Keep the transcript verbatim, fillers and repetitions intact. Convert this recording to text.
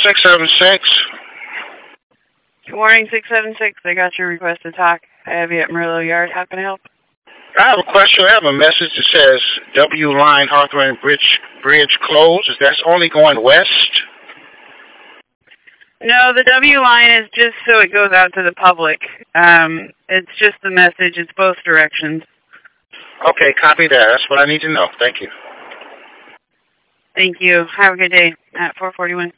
six seven six. Good morning, six seven six. I got your request to talk. I have you at Murillo Yard. How can I help? I have a question. I have a message that says W line Hawthorne Bridge Bridge closed. Is that only going west? No, the W line is just so it goes out to the public. Um, it's just the message. It's both directions. Okay, copy that. That's what I need to know. Thank you. Thank you. Have a good day at four forty-one.